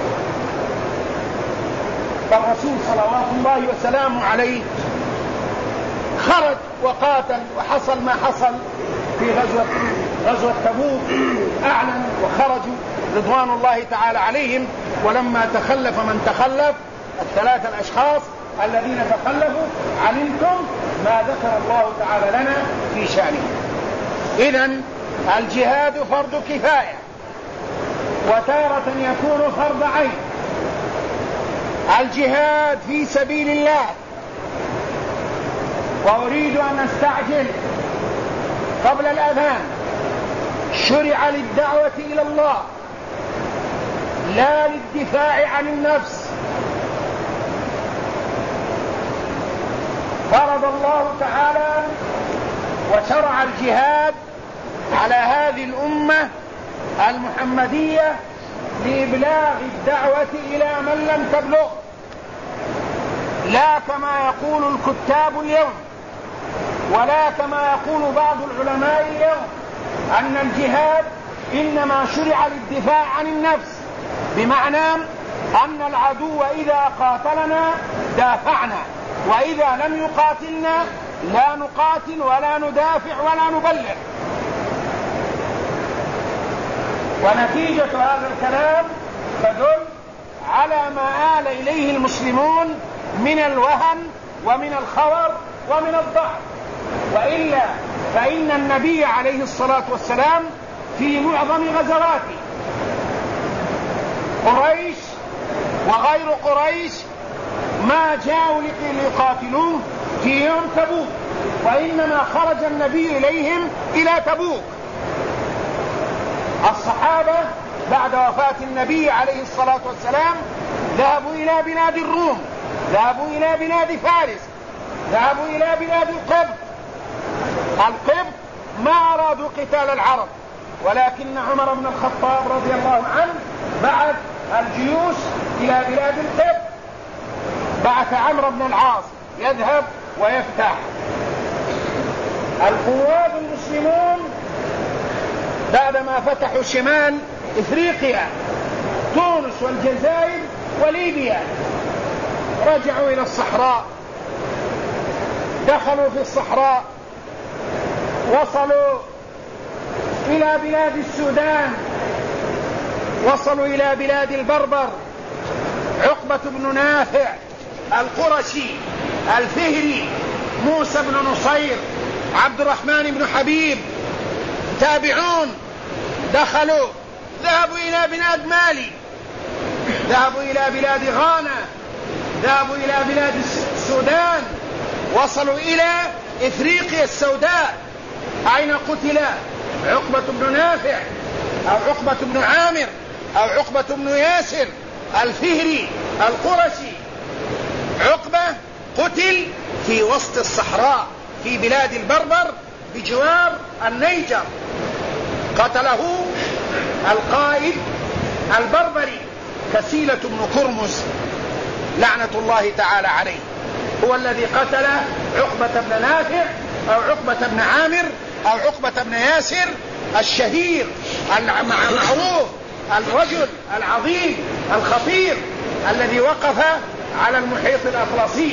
فالرسول صلوات الله وسلامه عليه خرج وقاتل وحصل ما حصل في غزوة تبوك. أعلن وخرجوا رضوان الله تعالى عليهم. ولما تخلف من تخلف، 3 الأشخاص الذين تخلفوا، علمتم ما ذكر الله تعالى لنا في شأنه. إذن الجهاد فرض كفاية، وتارة يكون فرض عين. الجهاد في سبيل الله، وأريد أن أستعجل قبل الأذان، شرع للدعوة إلى الله لا للدفاع عن النفس. فرض الله تعالى وشرع الجهاد على هذه الأمة المحمدية لإبلاغ الدعوة إلى من لم تبلغ، لا كما يقول الكتاب اليوم، ولا كما يقول بعض العلماء اليوم أن الجهاد إنما شرع للدفاع عن النفس، بمعنى أن العدو إذا قاتلنا دافعنا، وإذا لم يقاتلنا لا نقاتل ولا ندافع ولا نبلغ. ونتيجة هذا الكلام تدل على ما آل إليه المسلمون من الوهن ومن الخور ومن الضعف. وإلا فإن النبي عليه الصلاة والسلام في معظم غزواته قريش وغير قريش ما جاءوا ليقاتلوه في يوم تبوك، وإنما خرج النبي إليهم إلى تبوك. الصحابة بعد وفاة النبي عليه الصلاة والسلام ذهبوا إلى بلاد الروم، ذهبوا إلى بلاد فارس، ذهبوا إلى بلاد القبط. القبط ما أرادوا قتال العرب، ولكن عمر بن الخطاب رضي الله عنه بعث الجيوش إلى بلاد القبط، بعث عمرو بن العاص يذهب ويفتح. القواد المسلمون بعدما فتحوا شمال إفريقيا تونس والجزائر وليبيا رجعوا إلى الصحراء، دخلوا في الصحراء، وصلوا إلى بلاد السودان، وصلوا إلى بلاد البربر. عقبة بن نافع القرشي الفهري، موسى بن نصير، عبد الرحمن بن حبيب، تابعون دخلوا، ذهبوا إلى بلاد مالي، ذهبوا إلى بلاد غانا، ذهبوا إلى بلاد السودان، وصلوا إلى إفريقيا السوداء. أين قتل عقبة بن نافع أو عقبة بن عامر أو عقبة بن ياسر الفهري القرشي؟ عقبة قتل في وسط الصحراء في بلاد البربر بجوار النيجر، قتله القائد البربري كسيلة بن كرمز لعنة الله تعالى عليه، هو الذي قتل عقبة بن نافع أو عقبة بن عامر أو عقبة بن ياسر الشهير المعروف، الرجل العظيم الخطير الذي وقف على المحيط الأطلسي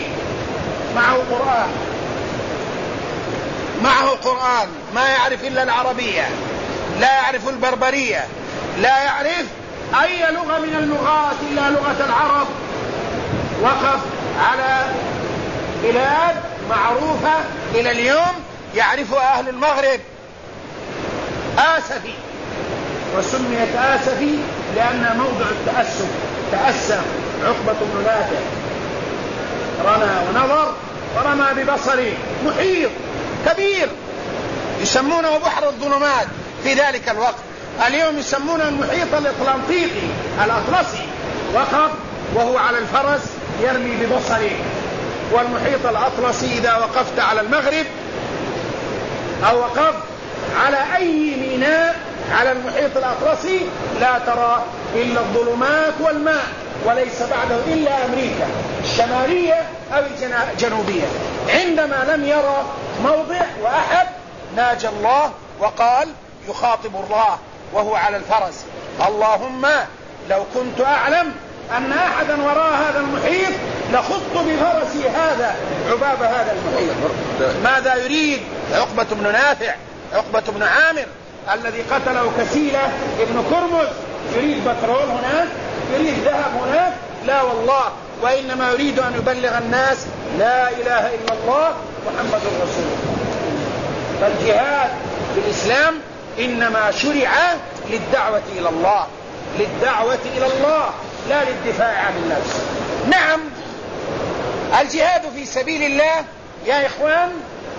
معه قرآن ما يعرف إلا العربية، لا يعرف البربرية، لا يعرف أي لغة من اللغات إلا لغة العرب. وقف على بلاد معروفة إلى اليوم يعرفها أهل المغرب، آسفي، وسميت آسفي لأنها موضع التأسف. تأسف عقبة بن نافع، رمى ونظر ورمى ببصره، محيط كبير يسمونه بحر الظلمات في ذلك الوقت، اليوم يسمونه المحيط الأطلنطيقي الأطلسي. وقف وهو على الفرس يرمي ببصره. والمحيط الأطلسي إذا وقفت على المغرب أو وقفت على أي ميناء على المحيط الأطلسي لا ترى إلا الظلمات والماء، وليس بعده إلا أمريكا الشمالية أو الجنوبية. عندما لم يرى موضع وأحد ناجى الله وقال يخاطب الله وهو على الفرس: اللهم لو كنت أعلم أن أحدا وراء هذا المحيط لخضت بفرسي هذا عباب هذا المحيط. ماذا يريد عقبة بن نافع، عقبة بن عامر الذي قتله كسيلة ابن كرمز؟ يريد بترول هناك، يريد ذهب هناك؟ لا والله، وإنما يريد أن يبلغ الناس لا إله إلا الله محمد رسول الله. فالجهاد في الإسلام إنما شرع للدعوة إلى الله، للدعوة إلى الله، لا للدفاع عن النفس. نعم، الجهاد في سبيل الله يا إخوان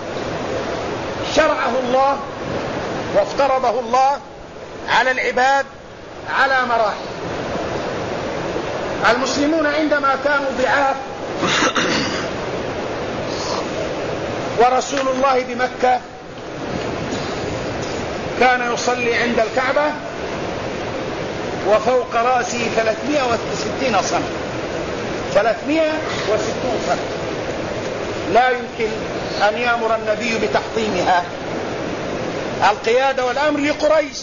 شرعه الله وافترضه الله على العباد على مراحل. المسلمون عندما كانوا ضعاف ورسول الله بمكة كان يصلي عند الكعبة وفوق رأسه 360 صنم، 360 سنة. لا يمكن أن يأمر النبي بتحطيمها. القيادة والأمر لقريش.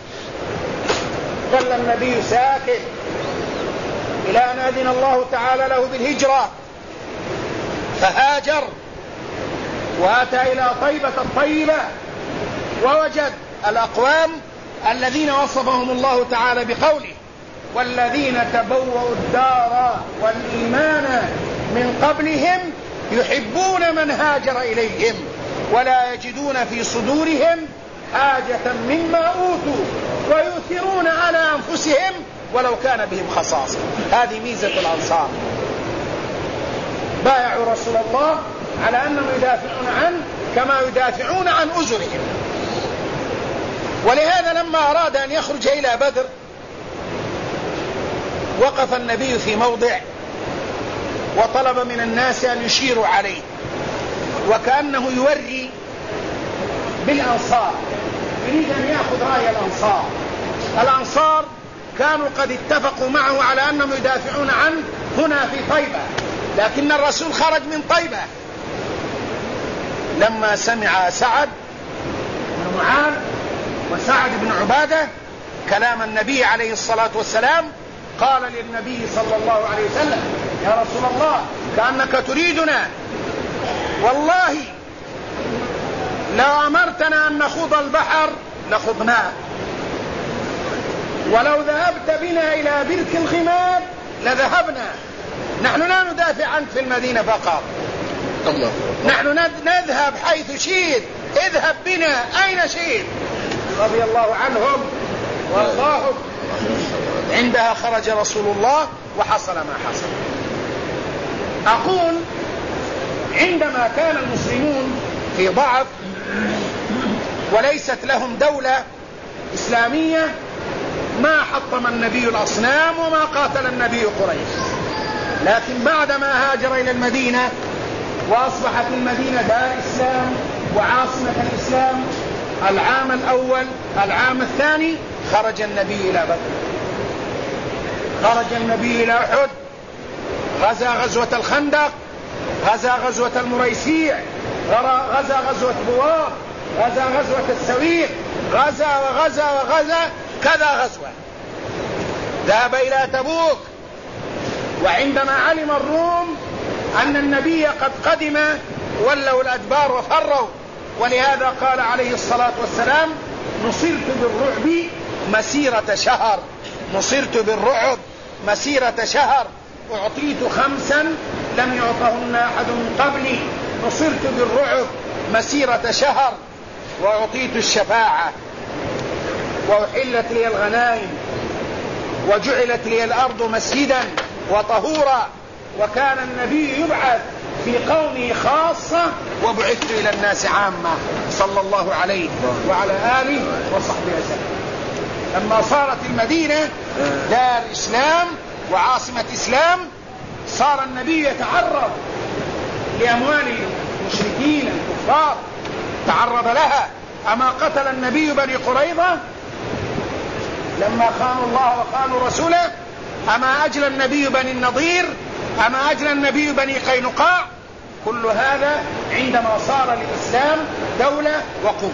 ظل النبي ساكت إلى أن أذن الله تعالى له بالهجرة، فهاجر وأتى إلى طيبة الطيبة، ووجد الأقوام الذين وصفهم الله تعالى بقوله: والذين تبوأوا الدار والإيمان من قبلهم يحبون من هاجر إليهم ولا يجدون في صدورهم حاجة مما أوتوا ويؤثرون على أنفسهم ولو كان بهم خصاصة. هذه ميزة الأنصار. بايعوا رسول الله على أنهم يدافعون عنه كما يدافعون عن أجرهم. ولهذا لما أراد أن يخرج إلى بدر وقف النبي في موضع وطلب من الناس أن يشيروا عليه، وكأنه يوري بالأنصار، يريد أن يأخذ رأي الأنصار. الأنصار كانوا قد اتفقوا معه على أنهم يدافعون عنه هنا في طيبة، لكن الرسول خرج من طيبة. لما سمع سعد بن معاذ وسعد بن عبادة كلام النبي عليه الصلاة والسلام قال للنبي صلى الله عليه وسلم: يا رسول الله كأنك تريدنا، والله لو أمرتنا أن نخوض البحر لخضناه، ولو ذهبت بنا إلى برك الغمام لذهبنا. نحن لا ندافع عنك في المدينة فقط، الله. نحن نذهب حيث شئت، اذهب بنا أين شئت. رضي الله عنهم وارضاهم. عندها خرج رسول الله وحصل ما حصل. أقول عندما كان المسلمون في ضعف وليست لهم دولة إسلامية ما حطم النبي الأصنام وما قاتل النبي قريش، لكن بعدما هاجر إلى المدينة وأصبحت المدينة دار إسلام وعاصمة الإسلام، العام الأول العام الثاني خرج النبي إلى بدر، خرج النبي إلى أحد، غزا غزوة الخندق، غزا غزوة المريسيع، غزا غزوة بوار، غزا غزوة السويق، غزا وغزا وغزا كذا غزوة. ذهب إلى تبوك، وعندما علم الروم أن النبي قد قدم ولوا الأدبار وفروا، ولهذا قال عليه الصلاة والسلام: نصرت بالرعب مسيرة شهر، نصرت بالرعب مسيرة شهر، أعطيت 5 لم يعطهن أحد من قبلي، نصرت بالرعب مسيرة شهر، وأعطيت الشفاعة، وأحلت لي الغنائم، وجعلت لي الأرض مسجدا وطهورا. وكان النبي يبعث في قومه خاصة وبعثت إلى الناس عامة، صلى الله عليه وعلى آله وصحبه وسلم. لما صارت المدينة دار إسلام وعاصمة إسلام صار النبي يتعرض لأموال المشركين الكفار، تعرض لها. أما قتل النبي بني قريظة لما خانوا الله وخانوا رسوله؟ أما أجل النبي بني النضير؟ أما أجل النبي بني قينقاع؟ كل هذا عندما صار الإسلام دولة وقوة.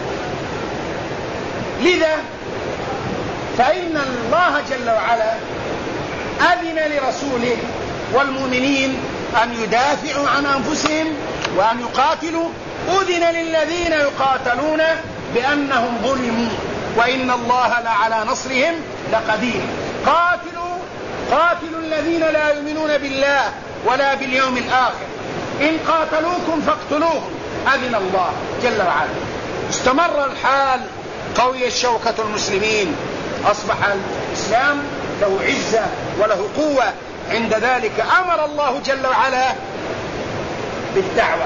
لذا فإن الله جل وعلا أذن لرسوله والمؤمنين أن يدافعوا عن أنفسهم وأن يقاتلوا. أذن للذين يقاتلون بأنهم ظلموا وإن الله لعلى نصرهم لقدير. قاتلوا الذين لا يؤمنون بالله ولا باليوم الآخر، إن قاتلوكم فاقتلوهم، أذن الله جل وعلا. استمر الحال، قوي الشوكة المسلمين، أصبح الإسلام له عزة وله قوة. عند ذلك أمر الله جل وعلا بالدعوة.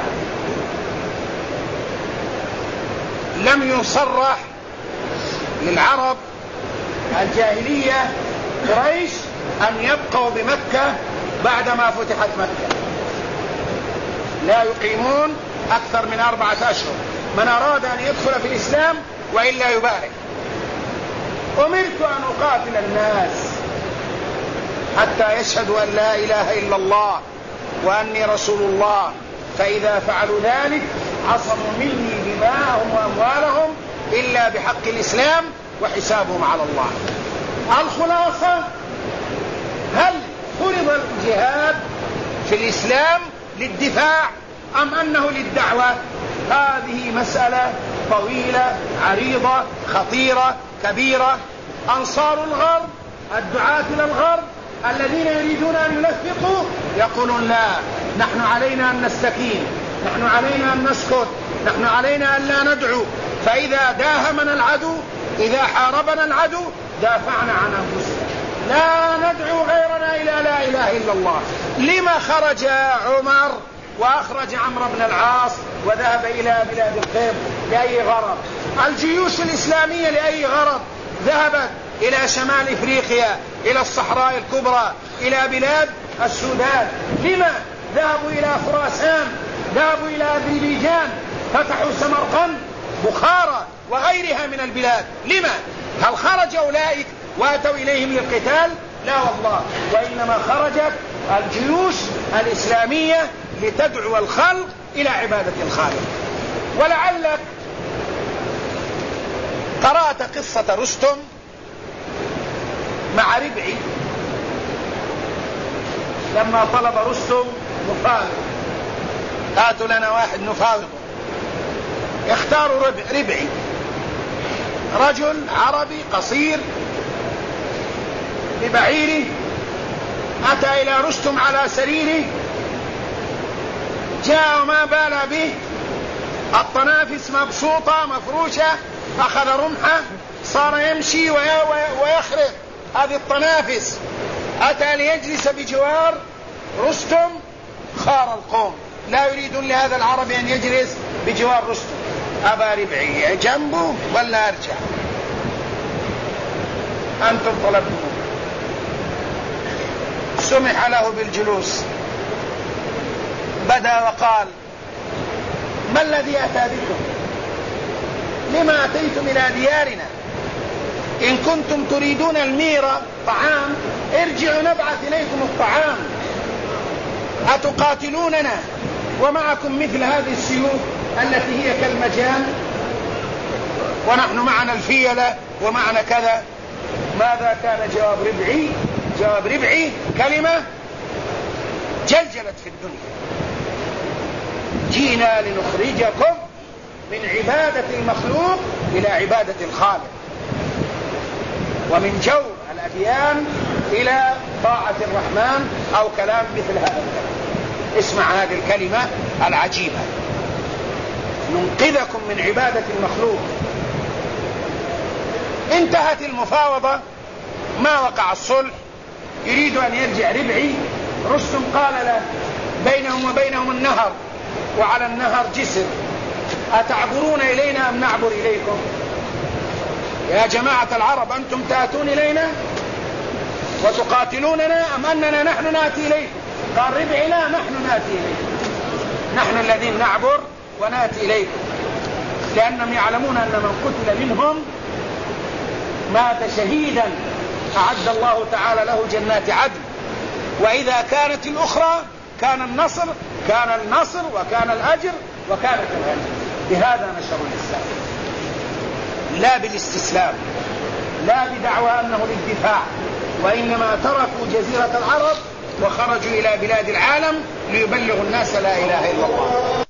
لم يصرح للعرب الجاهلية قريش أن يبقوا بمكة بعدما فتحت مكة، لا يقيمون أكثر من 4 أشهر. من أراد أن يدخل في الإسلام وإلا يبارك. أمرت أن أقاتل الناس حتى يشهدوا أن لا إله إلا الله وأني رسول الله، فإذا فعلوا ذلك عصموا مني دماءهم وأموالهم إلا بحق الإسلام وحسابهم على الله. الخلاصة: هل فرض الجهاد في الإسلام للدفاع أم أنه للدعوة؟ هذه مسألة طويلة عريضة خطيرة كبيرة. أنصار الغرب، الدعاة إلى الغرب الذين يريدون أن يلفقوا، يقولون: لا، نحن علينا أن نستكين، نحن علينا أن نسكت، نحن علينا أن لا ندعو، فإذا داهمنا العدو، إذا حاربنا العدو، دافعنا عن أنفسنا، لا ندعو غيرنا إلى لا إله إلا الله. لما خرج عمر وأخرج عمرو بن العاص وذهب إلى بلاد القبط؟ لأي غرض؟ الجيوش الإسلامية لأي غرض؟ ذهبت إلى شمال إفريقيا، إلى الصحراء الكبرى، إلى بلاد السودان. لما ذهبوا إلى خراسان؟ ذهبوا إلى أذربيجان، فتحوا سمرقند، بخارى وغيرها من البلاد. لما؟ هل خرج أولئك وأتوا إليهم للقتال؟ لا والله، وإنما خرجت الجيوش الإسلامية لتدعو الخلق إلى عبادة الخالق. ولعلك قرأت قصة رستم مع ربعي لما طلب رستم مفاوض: هاتوا لنا واحد نفاوضه. اختاروا ربعي، رجل عربي قصير ببعيره، أتى إلى رستم على سريره، جاء وما بال به، الطنافس مبسوطة مفروشة، أخذ رمحه صار يمشي ويخرق هذه الطنافس، أتى ليجلس بجوار رستم، خار القوم، لا يريدون لهذا العربي أن يجلس بجوار رستم. أبا ربعي جنبه ولا أرجع؟ أنتم طلبتم. سمح له بالجلوس، بدأ وقال: ما الذي أتى بكم؟ لما أتيتم إلى ديارنا؟ إن كنتم تريدون الميرة طعام، ارجعوا نبعث إليكم الطعام. أتقاتلوننا ومعكم مثل هذه السيوف التي هي كالمجان، ونحن معنا الفيلة ومعنا كذا؟ ماذا كان جواب ربعي؟ جواب ربعي كلمة جلجلت في الدنيا: جئنا لنخرجكم من عبادة المخلوق إلى عبادة الخالق، ومن جور الأديان إلى طاعة الرحمن، أو كلام مثل هذا الكلام. اسمع هذه الكلمة العجيبة: ننقذكم من عبادة المخلوق. انتهت المفاوضة، ما وقع الصلح، يريد أن يرجع ربعي. رستم قال له: بينهم وبينهم النهر، وعلى النهر جسر، أتعبرون إلينا أم نعبر إليكم؟ يا جماعة العرب، أنتم تأتون إلينا وتقاتلوننا أم أننا نحن نأتي إليكم؟ قال ربعي: لا، نحن نأتي إليكم، نحن الذين نعبر ونأتي إليكم، لأنهم يعلمون أن من قتل منهم مات شهيدا أعد الله تعالى له جنات عدن، وإذا كانت الأخرى كان النصر وكان الأجر وكانت الغنيمة. بهذا نشر الإسلام، لا بالاستسلام، لا بدعوى أنه للدفاع، وإنما تركوا جزيرة العرب وخرجوا إلى بلاد العالم ليبلغوا الناس لا إله إلا الله.